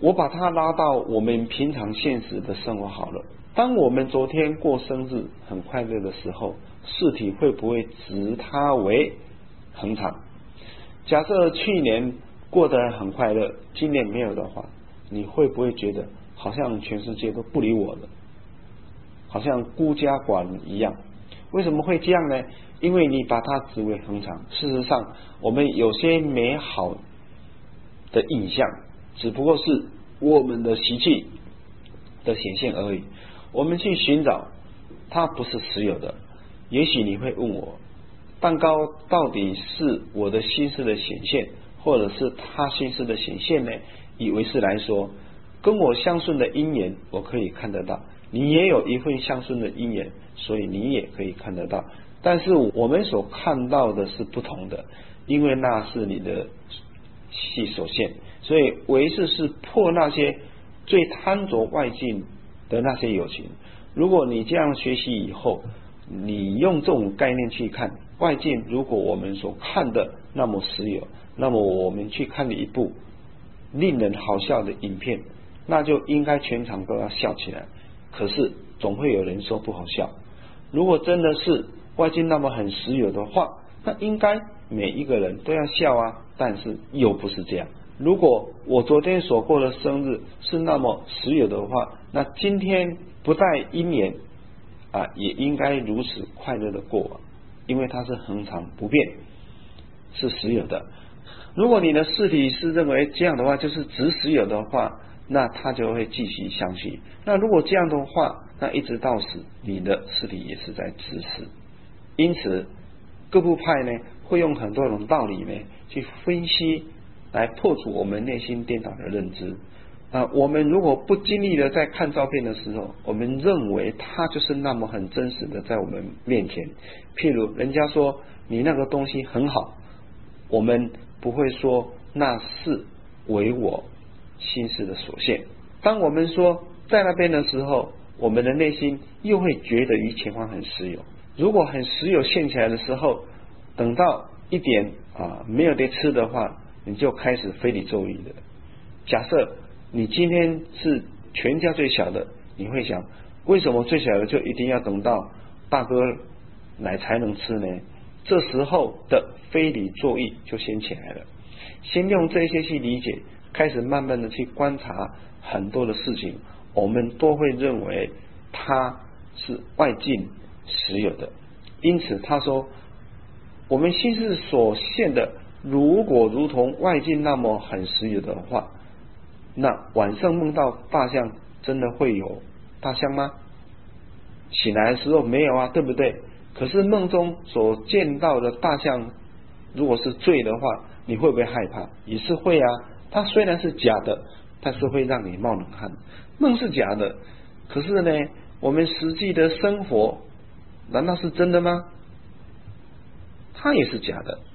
我把它拉到我们平常现实的生活好了。当我们昨天过生日很快乐的时候，事体会不会指它为恒常？假设去年过得很快乐，今年没有的话，你会不会觉得好像全世界都不理我了，好像孤家寡人一样？为什么会这样呢？因为你把它指为恒常。事实上，我们有些美好的印象只不过是我们的习气的显现而已。我们去寻找它不是实有的。也许你会问我，蛋糕到底是我的心思的显现，或者是他心思的显现呢？以为是来说，跟我相顺的因缘我可以看得到，你也有一份相顺的因缘，所以你也可以看得到。但是我们所看到的是不同的，因为那是你的系所现。所以唯识是破那些最贪着外境的那些有情。如果你这样学习以后，你用这种概念去看外境，如果我们所看的那么实有，那么我们去看一部令人好笑的影片，那就应该全场都要笑起来。可是总会有人说不好笑。如果真的是外境那么很实有的话，那应该每一个人都要笑啊。但是又不是这样。如果我昨天所过的生日是那么实有的话，那今天不带因缘也应该如此快乐的过，因为它是恒常不变，是实有的。如果你的事体是认为这样的话，就是只实有的话，那它就会继续相续。那如果这样的话，那一直到死，你的事体也是在指使。因此各部派呢，会用很多种道理呢去分析，来破除我们内心颠倒的认知。我们如果不经历的在看照片的时候，我们认为它就是那么很真实的在我们面前。譬如人家说你那个东西很好，我们不会说那是为我心事的所现。当我们说在那边的时候，我们的内心又会觉得于前方很实有。如果很实有现起来的时候，等到一点没有得吃的话，你就开始非礼咒语的。假设你今天是全家最小的，你会想，为什么最小的就一定要等到大哥来才能吃呢？这时候的非礼作意就先起来了。先用这些去理解，开始慢慢的去观察很多的事情，我们都会认为它是外境实有的。因此他说，我们心事所现的如果如同外境那么很实有的话，那晚上梦到大象真的会有大象吗？醒来的时候没有啊，对不对？可是梦中所见到的大象，如果是醉的话，你会不会害怕？也是会啊。它虽然是假的，但是会让你冒冷汗。梦是假的，可是呢，我们实际的生活难道是真的吗？它也是假的。